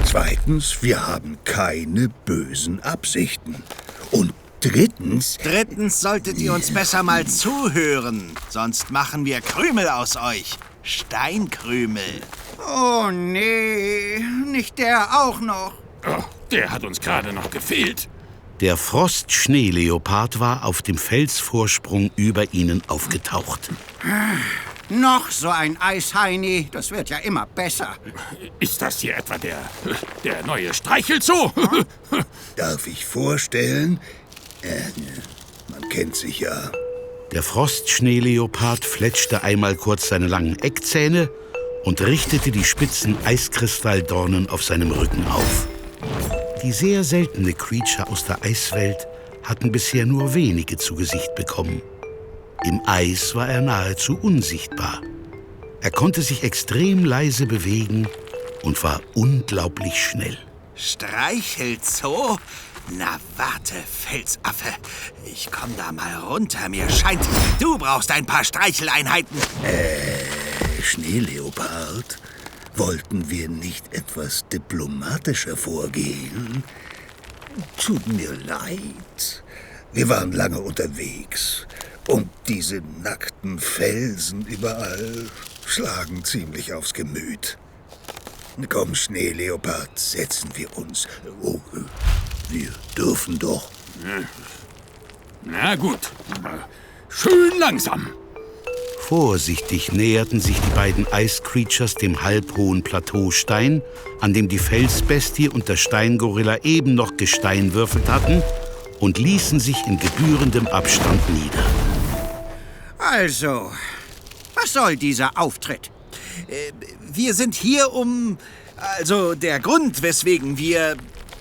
Zweitens, wir haben keine bösen Absichten. Und drittens... Drittens solltet ihr uns besser mal zuhören. Sonst machen wir Krümel aus euch. Steinkrümel. Oh nee, nicht der auch noch. Oh, der hat uns gerade noch gefehlt. Der Frost-Schneeleopard war auf dem Felsvorsprung über ihnen aufgetaucht. Noch so ein Eisheini, das wird ja immer besser. Ist das hier etwa der neue Streichelzoo? Darf ich vorstellen? Man kennt sich ja. Der Frost-Schneeleopard fletschte einmal kurz seine langen Eckzähne und richtete die spitzen Eiskristalldornen auf seinem Rücken auf. Die sehr seltene Creature aus der Eiswelt hatten bisher nur wenige zu Gesicht bekommen. Im Eis war er nahezu unsichtbar. Er konnte sich extrem leise bewegen und war unglaublich schnell. Streichelzoo? Na warte, Felsaffe. Ich komm da mal runter. Mir scheint, du brauchst ein paar Streicheleinheiten. Schneeleopard, wollten wir nicht etwas diplomatischer vorgehen? Tut mir leid. Wir waren lange unterwegs. Und diese nackten Felsen überall schlagen ziemlich aufs Gemüt. Komm, Schneeleopard, setzen wir uns. Oh, wir dürfen doch. Na gut, schön langsam. Vorsichtig näherten sich die beiden Eiscreatures dem halbhohen Plateaustein, an dem die Felsbestie und der Steingorilla eben noch Gestein würfelt hatten, und ließen sich in gebührendem Abstand nieder. Also, was soll dieser Auftritt? Wir sind hier Also der Grund, weswegen wir